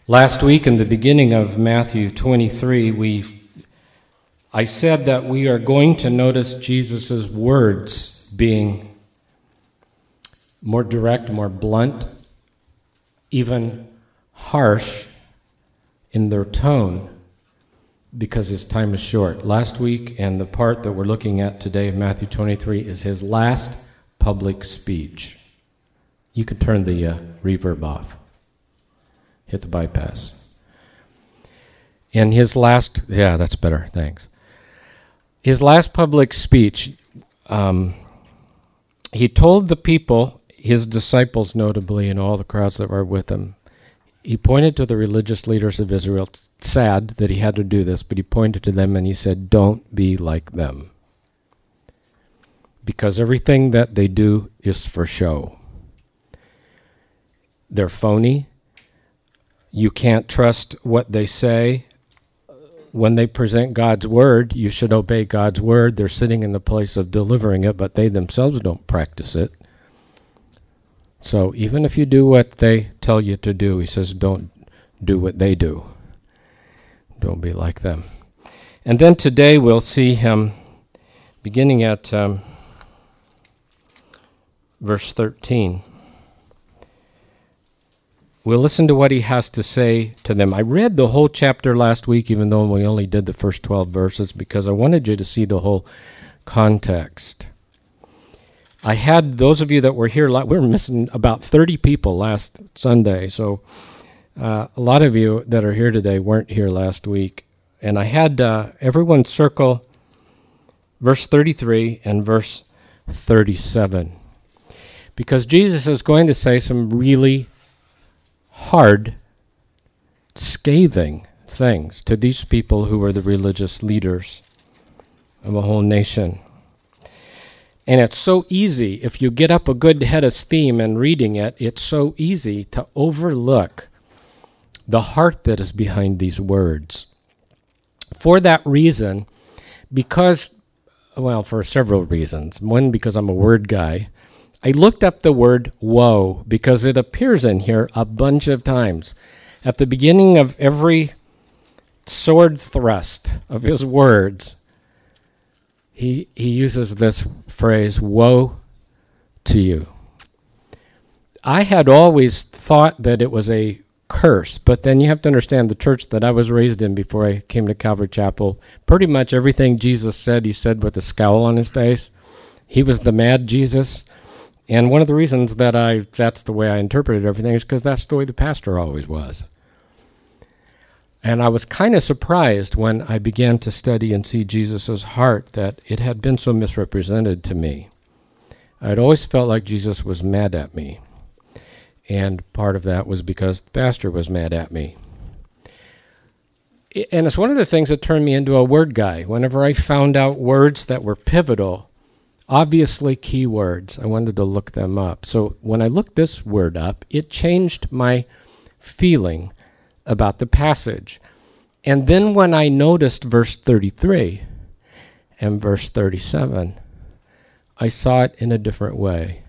Last week, in the beginning of Matthew 23, I said that we are going to notice Jesus' words being more direct, more blunt, even harsh in their tone, because his time is short. Last week, and the part that we're looking at today of Matthew 23 is his last public speech. You could turn the reverb off. Hit the bypass. In his last, yeah, that's better, thanks. His last public speech, he told the people, his disciples notably, and all the crowds that were with him, he pointed to the religious leaders of Israel. It's sad that he had to do this, but he pointed to them and he said, don't be like them. Because everything that they do is for show. They're phony. You can't trust what they say. When they present God's word, you should obey God's word. They're sitting in the place of delivering it, but they themselves don't practice it. So even if you do what they tell you to do, he says, don't do what they do. Don't be like them. And then today we'll see him beginning at verse 13. We'll listen to what he has to say to them. I read the whole chapter last week, even though we only did the first 12 verses, because I wanted you to see the whole context. I had those of you that were here, we were missing about 30 people last Sunday, so a lot of you that are here today weren't here last week. And I had everyone circle verse 33 and verse 37, because Jesus is going to say some really hard, scathing things to these people who were the religious leaders of a whole nation. And it's so easy, if you get up a good head of steam and reading it, it's so easy to overlook the heart that is behind these words. For that reason, for several reasons. One, because I'm a word guy. I looked up the word woe because it appears in here a bunch of times. At the beginning of every sword thrust of his words, he uses this phrase, woe to you. I had always thought that it was a curse, but then you have to understand the church that I was raised in before I came to Calvary Chapel, pretty much everything Jesus said, he said with a scowl on his face. He was the mad Jesus. And one of the reasons that that's the way I interpreted everything is because that's the way the pastor always was. And I was kind of surprised when I began to study and see Jesus' heart that it had been so misrepresented to me. I'd always felt like Jesus was mad at me. And part of that was because the pastor was mad at me. And it's one of the things that turned me into a word guy. Whenever I found out words that were pivotal, obviously key words, I wanted to look them up. So when I looked this word up, it changed my feeling about the passage. And then when I noticed verse 33 and verse 37, I saw it in a different way.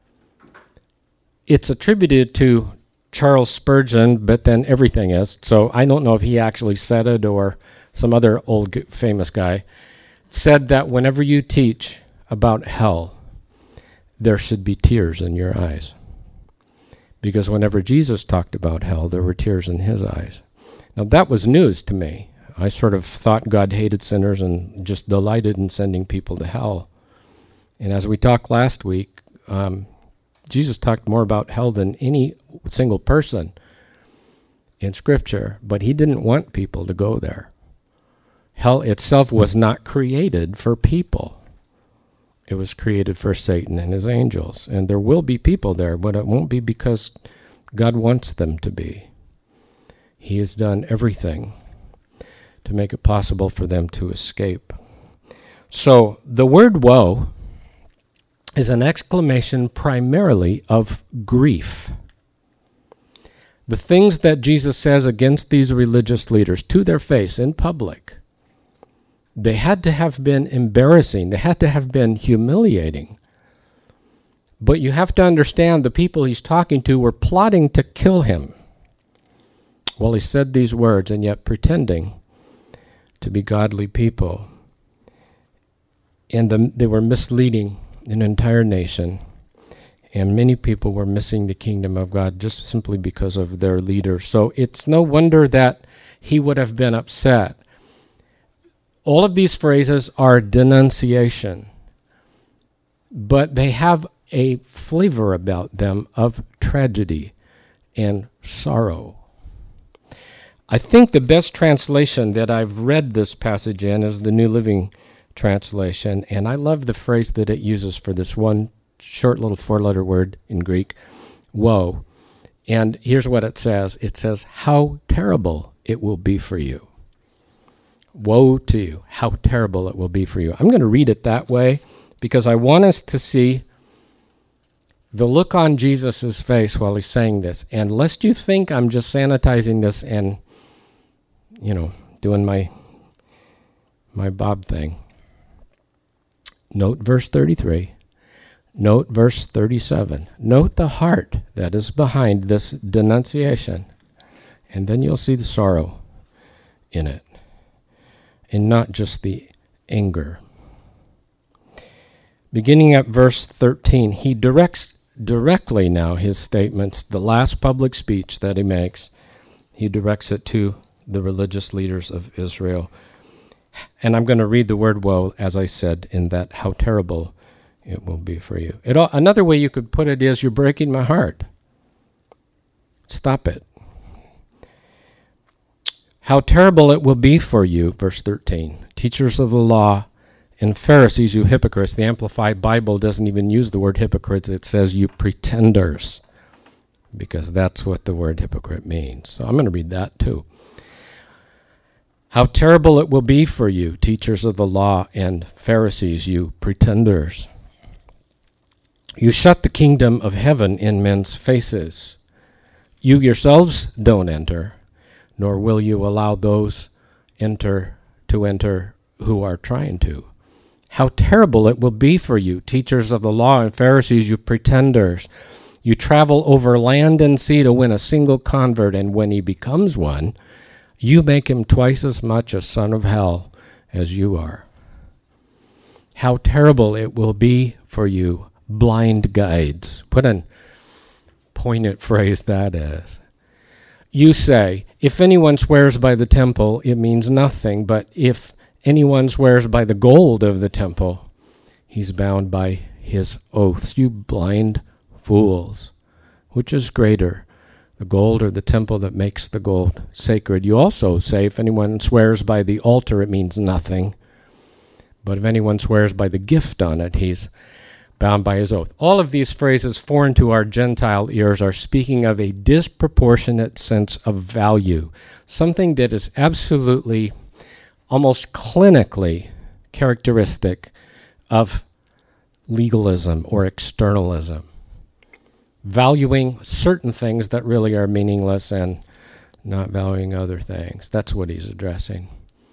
It's attributed to Charles Spurgeon, but then everything is. So I don't know if he actually said it or some other old famous guy said that whenever you teach about hell, there should be tears in your eyes. Because whenever Jesus talked about hell, there were tears in his eyes. Now that was news to me. I sort of thought God hated sinners and just delighted in sending people to hell. And as we talked last week, Jesus talked more about hell than any single person in Scripture, but he didn't want people to go there. Hell itself was not created for people. It was created for Satan and his angels. And there will be people there, but it won't be because God wants them to be. He has done everything to make it possible for them to escape. So the word woe is an exclamation primarily of grief. The things that Jesus says against these religious leaders to their face in public, they had to have been embarrassing. They had to have been humiliating. But you have to understand the people he's talking to were plotting to kill him. Well, he said these words, and yet pretending to be godly people. And they were misleading an entire nation. And many people were missing the kingdom of God just simply because of their leaders. So it's no wonder that he would have been upset. All of these phrases are denunciation, but they have a flavor about them of tragedy and sorrow. I think the best translation that I've read this passage in is the New Living Translation, and I love the phrase that it uses for this one short little 4-letter word in Greek, woe. And here's what it says. It says, how terrible it will be for you. Woe to you, how terrible it will be for you. I'm going to read it that way because I want us to see the look on Jesus' face while he's saying this. And lest you think I'm just sanitizing this and, doing my Bob thing. Note verse 33. Note verse 37. Note the heart that is behind this denunciation. And then you'll see the sorrow in it. And not just the anger. Beginning at verse 13, he directs directly now his statements, the last public speech that he makes, he directs it to the religious leaders of Israel. And I'm going to read the word woe, as I said, in that how terrible it will be for you. Another way you could put it is, you're breaking my heart. Stop it. How terrible it will be for you, verse 13. Teachers of the law and Pharisees, you hypocrites. The Amplified Bible doesn't even use the word hypocrites. It says you pretenders, because that's what the word hypocrite means. So I'm going to read that too. How terrible it will be for you, teachers of the law and Pharisees, you pretenders. You shut the kingdom of heaven in men's faces. You yourselves don't enter, nor will you allow those enter who are trying to. How terrible it will be for you, teachers of the law and Pharisees, you pretenders. You travel over land and sea to win a single convert, and when he becomes one, you make him twice as much a son of hell as you are. How terrible it will be for you, blind guides. What a poignant phrase that is. You say, if anyone swears by the temple, it means nothing, but if anyone swears by the gold of the temple, he's bound by his oaths. You blind fools. Which is greater, the gold or the temple that makes the gold sacred? You also say, if anyone swears by the altar, it means nothing. But if anyone swears by the gift on it, he's bound by his oath. All of these phrases, foreign to our Gentile ears, are speaking of a disproportionate sense of value, something that is absolutely, almost clinically characteristic of legalism or externalism, valuing certain things that really are meaningless and not valuing other things. That's what he's addressing.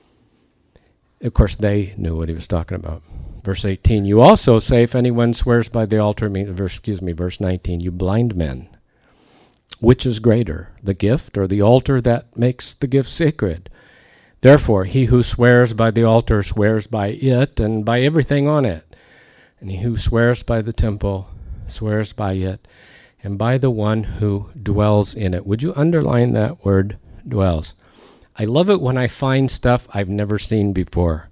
Of course, they knew what he was talking about. Verse 18, you also say, if anyone swears by the altar, verse 19, you blind men. Which is greater, the gift or the altar that makes the gift sacred? Therefore, he who swears by the altar swears by it and by everything on it. And he who swears by the temple swears by it and by the one who dwells in it. Would you underline that word, dwells? I love it when I find stuff I've never seen before.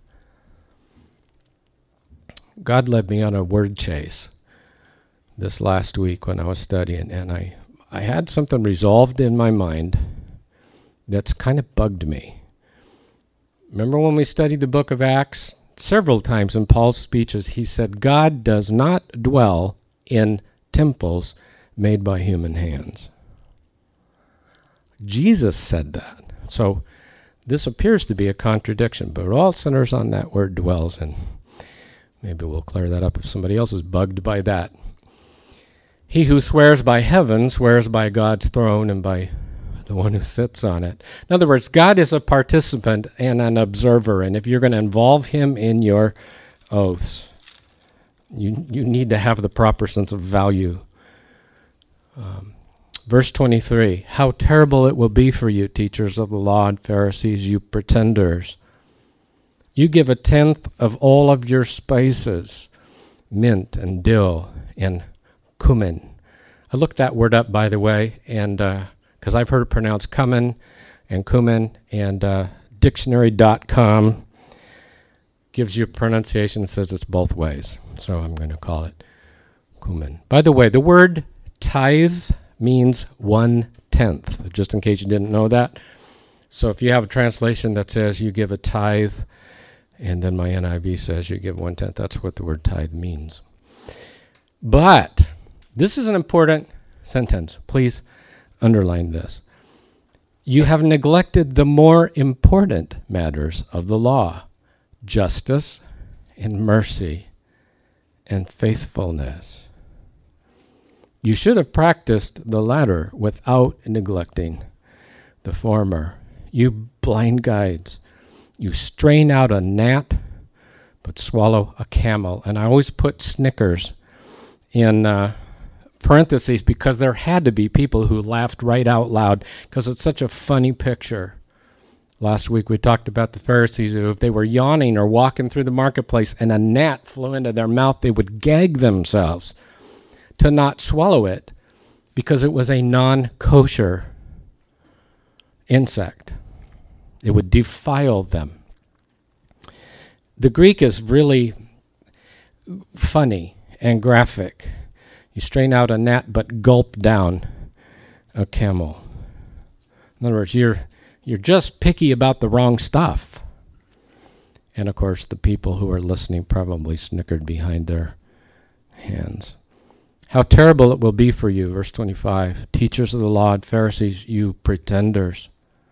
God led me on a word chase this last week when I was studying, and I had something resolved in my mind that's kind of bugged me. Remember when we studied the book of Acts? Several times in Paul's speeches, he said, God does not dwell in temples made by human hands. Jesus said that. So this appears to be a contradiction, but all centers on that word dwells, and maybe we'll clear that up if somebody else is bugged by that. He who swears by heaven swears by God's throne and by the one who sits on it. In other words, God is a participant and an observer, and if you're going to involve him in your oaths, you need to have the proper sense of value Verse 23, how terrible it will be for you, teachers of the law and Pharisees, you pretenders. You give 1/10 of all of your spices, mint and dill and cumin. I looked that word up, by the way, and because I've heard it pronounced cumin and cumin, and dictionary.com gives you a pronunciation, says it's both ways. So I'm going to call it cumin. By the way, the word tithe means 1/10, just in case you didn't know that. So if you have a translation that says you give a tithe, and then my NIV says you give 1/10, that's what the word tithe means. But this is an important sentence. Please underline this. You have neglected the more important matters of the law, justice and mercy and faithfulness. You should have practiced the latter without neglecting the former. You blind guides, you strain out a gnat, but swallow a camel. And I always put Snickers in parentheses because there had to be people who laughed right out loud because it's such a funny picture. Last week we talked about the Pharisees who, if they were yawning or walking through the marketplace and a gnat flew into their mouth, they would gag themselves to not swallow it because it was a non-kosher insect. It would defile them. The Greek is really funny and graphic. You strain out a gnat but gulp down a camel. In other words, you're just picky about the wrong stuff. And of course, the people who are listening probably snickered behind their hands. How terrible it will be for you, verse 25, teachers of the law and Pharisees, you pretenders.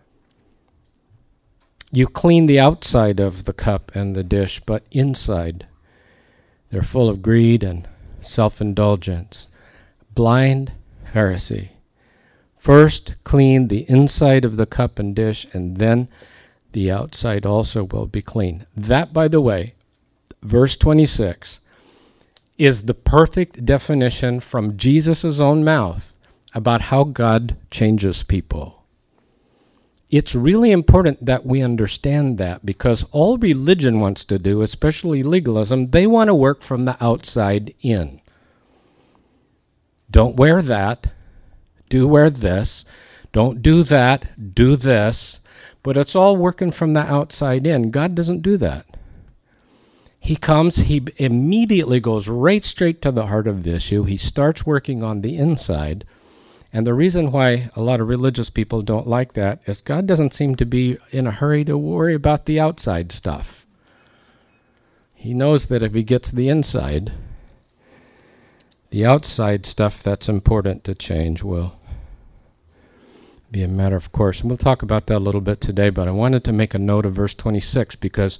You clean the outside of the cup and the dish, but inside they're full of greed and self-indulgence. Blind Pharisee. First clean the inside of the cup and dish, and then the outside also will be clean. That, by the way, verse 26, is the perfect definition from Jesus' own mouth about how God changes people. It's really important that we understand that because all religion wants to do, especially legalism, they want to work from the outside in. Don't wear that. Do wear this. Don't do that. Do this. But it's all working from the outside in. God doesn't do that. He comes, he immediately goes right straight to the heart of the issue. He starts working on the inside. And the reason why a lot of religious people don't like that is God doesn't seem to be in a hurry to worry about the outside stuff. He knows that if he gets the inside, the outside stuff that's important to change will be a matter of course. And we'll talk about that a little bit today, but I wanted to make a note of verse 26 because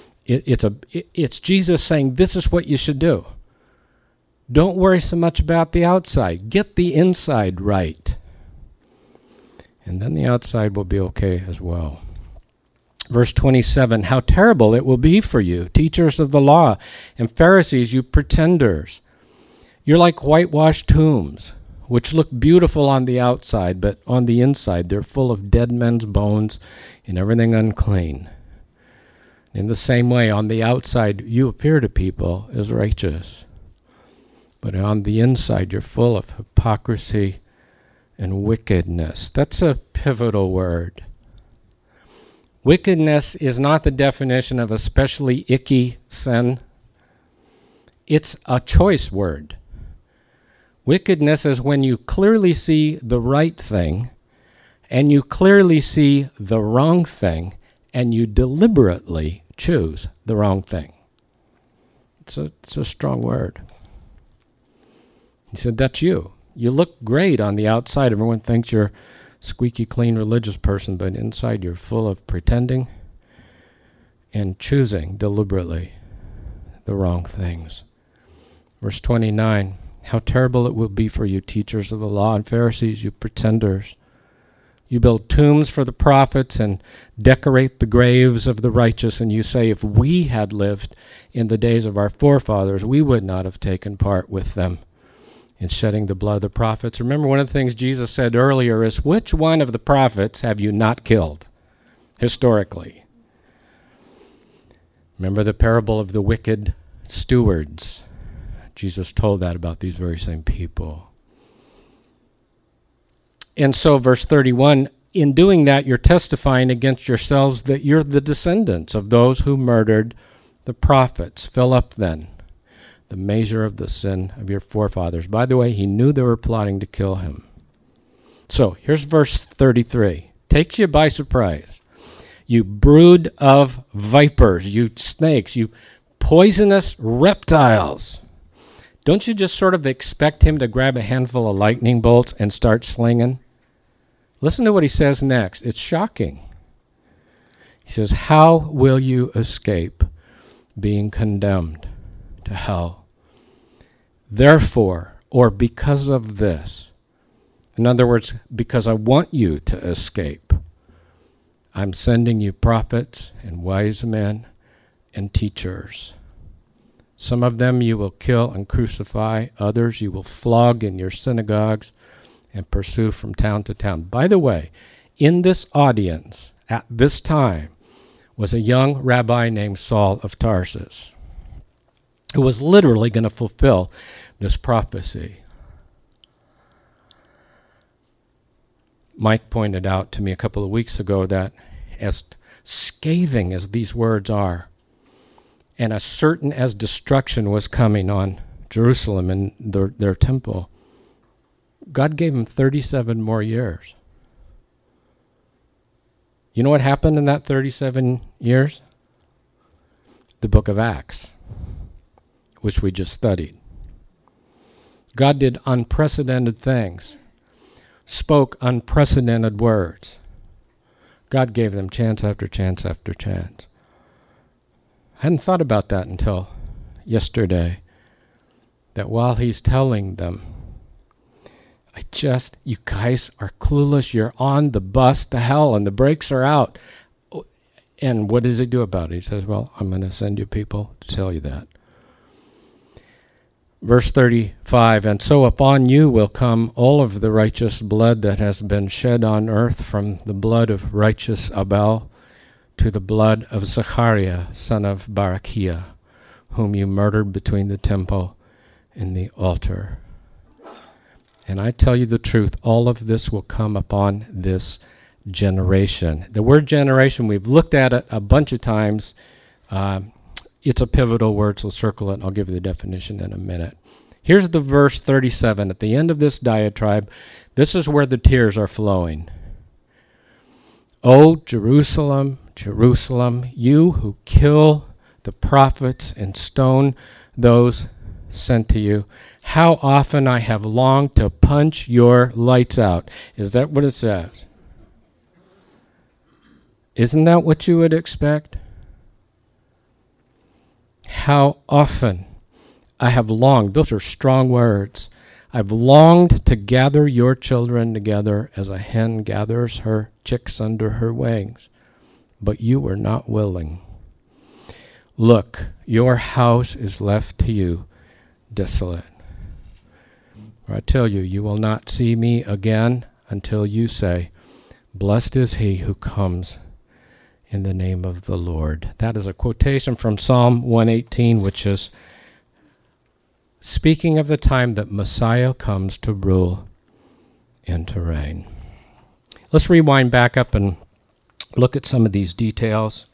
it's Jesus saying this is what you should do. Don't worry so much about the outside. Get the inside right. And then the outside will be okay as well. Verse 27, how terrible it will be for you, teachers of the law and Pharisees, you pretenders. You're like whitewashed tombs, which look beautiful on the outside, but on the inside they're full of dead men's bones and everything unclean. In the same way, on the outside, you appear to people as righteous. But on the inside, you're full of hypocrisy and wickedness. That's a pivotal word. Wickedness is not the definition of especially icky sin. It's a choice word. Wickedness is when you clearly see the right thing and you clearly see the wrong thing and you deliberately choose the wrong thing. It's a strong word. He said, that's you. You look great on the outside. Everyone thinks you're a squeaky clean religious person, but inside you're full of pretending and choosing deliberately the wrong things. Verse 29, how terrible it will be for you, teachers of the law and Pharisees, you pretenders. You build tombs for the prophets and decorate the graves of the righteous, and you say, if we had lived in the days of our forefathers, we would not have taken part with them in shedding the blood of the prophets. Remember, one of the things Jesus said earlier is, which one of the prophets have you not killed, historically? Remember the parable of the wicked stewards. Jesus told that about these very same people. And so, verse 31, in doing that, you're testifying against yourselves that you're the descendants of those who murdered the prophets. Fill up, then, the measure of the sin of your forefathers. By the way, he knew they were plotting to kill him. So, here's verse 33. Takes you by surprise. You brood of vipers, you snakes, you poisonous reptiles. Don't you just sort of expect him to grab a handful of lightning bolts and start slinging? Listen to what he says next. It's shocking. He says, how will you escape being condemned to hell? Therefore, or because of this, in other words, because I want you to escape, I'm sending you prophets and wise men and teachers. Some of them you will kill and crucify. Others you will flog in your synagogues and pursue from town to town. By the way, in this audience at this time was a young rabbi named Saul of Tarsus, who was literally going to fulfill this prophecy. Mike pointed out to me a couple of weeks ago that as scathing as these words are, and as certain as destruction was coming on Jerusalem and their temple, God gave him 37 more years. You know what happened in that 37 years? The book of Acts, which we just studied. God did unprecedented things, spoke unprecedented words. God gave them chance after chance after chance. I hadn't thought about that until yesterday, that while he's telling them, you guys are clueless, you're on the bus to hell and the brakes are out. And what does he do about it? He says, well, I'm going to send you people to tell you that. Verse 35, and so upon you will come all of the righteous blood that has been shed on earth, from the blood of righteous Abel to the blood of Zechariah, son of Barachiah, whom you murdered between the temple and the altar. And I tell you the truth, all of this will come upon this generation. The word generation, we've looked at it a bunch of times. It's a pivotal word, so circle it. I'll give you the definition in a minute. Here's the verse 37. At the end of this diatribe, this is where the tears are flowing. O Jerusalem, Jerusalem, you who kill the prophets and stone those sent to you, how often I have longed to punch your lights out. Is that what it says? Isn't that what you would expect? How often I have longed, those are strong words, I've longed to gather your children together as a hen gathers her chicks under her wings, but you were not willing. Look, your house is left to you desolate. For I tell you, you will not see me again until you say, blessed is he who comes in the name of the Lord. That is a quotation from Psalm 118, which is speaking of the time that Messiah comes to rule and to reign. Let's rewind back up and look at some of these details.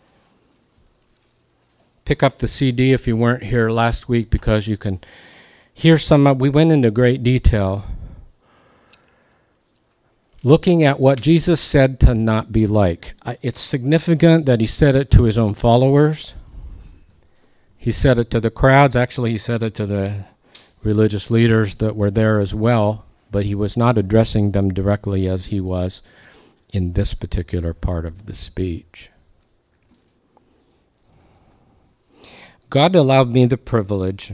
Pick up the CD if you weren't here last week, because you can hear we went into great detail looking at what Jesus said to not be like. It's significant that he said it to his own followers. He said it to the crowds. Actually, he said it to the religious leaders that were there as well, but he was not addressing them directly as he was in this particular part of the speech. God allowed me the privilege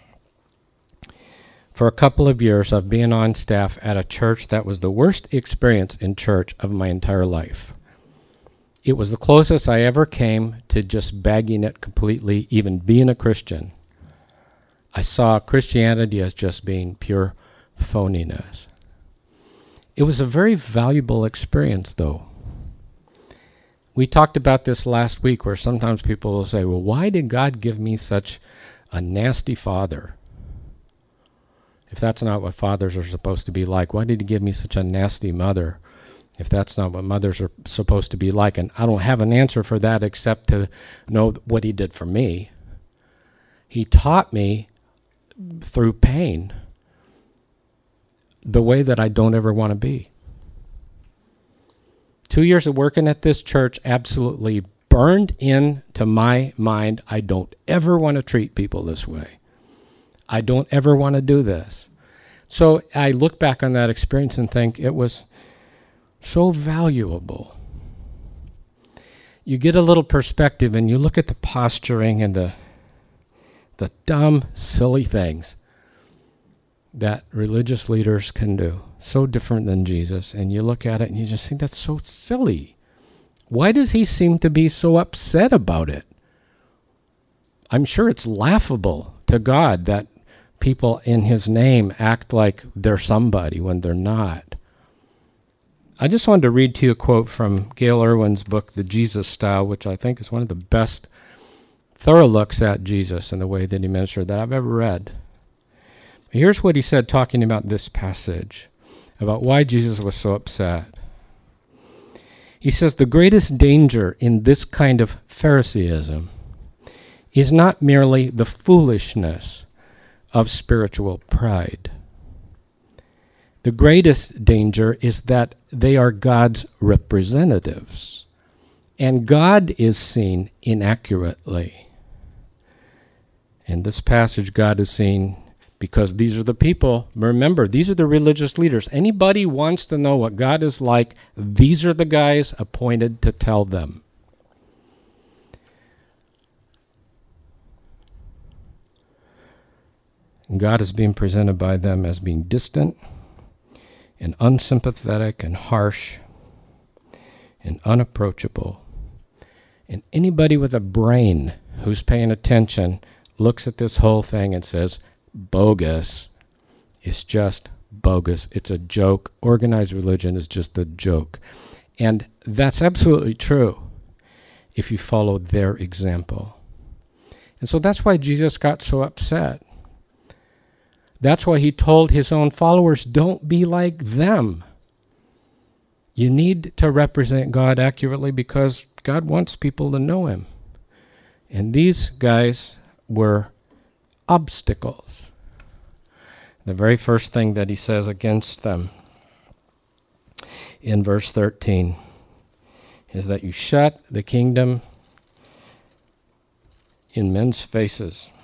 for a couple of years of being on staff at a church that was the worst experience in church of my entire life. It was the closest I ever came to just bagging it completely, even being a Christian. I saw Christianity as just being pure phoniness. It was a very valuable experience, though. We talked about this last week, where sometimes people will say, well, why did God give me such a nasty father? If that's not what fathers are supposed to be like, why did he give me such a nasty mother? If that's not what mothers are supposed to be like, and I don't have an answer for that except to know what he did for me. He taught me through pain the way that I don't ever want to be. 2 years of working at this church absolutely burned into my mind, I don't ever want to treat people this way. I don't ever want to do this. So I look back on that experience and think it was so valuable. You get a little perspective and you look at the posturing and the dumb, silly things that religious leaders can do. So different than Jesus. And you look at it and you just think that's so silly. Why does he seem to be so upset about it? I'm sure it's laughable to God that people in his name act like they're somebody when they're not. I just wanted to read to you a quote from Gail Irwin's book, The Jesus Style, which I think is one of the best thorough looks at Jesus and the way that he ministered that I've ever read. Here's what he said talking about this passage, about why Jesus was so upset. He says, the greatest danger in this kind of Phariseeism is not merely the foolishness of spiritual pride. The greatest danger is that they are God's representatives, and God is seen inaccurately. In this passage, God is seen because these are the people. Remember, these are the religious leaders. Anybody wants to know what God is like, these are the guys appointed to tell them. And God is being presented by them as being distant and unsympathetic and harsh and unapproachable. And anybody with a brain who's paying attention looks at this whole thing and says, bogus. It's just bogus. It's a joke. Organized religion is just a joke. And that's absolutely true if you follow their example. And so that's why Jesus got so upset. That's why he told his own followers, don't be like them. You need to represent God accurately because God wants people to know him. And these guys were obstacles. The very first thing that he says against them in verse 13 is that you shut the kingdom in men's faces.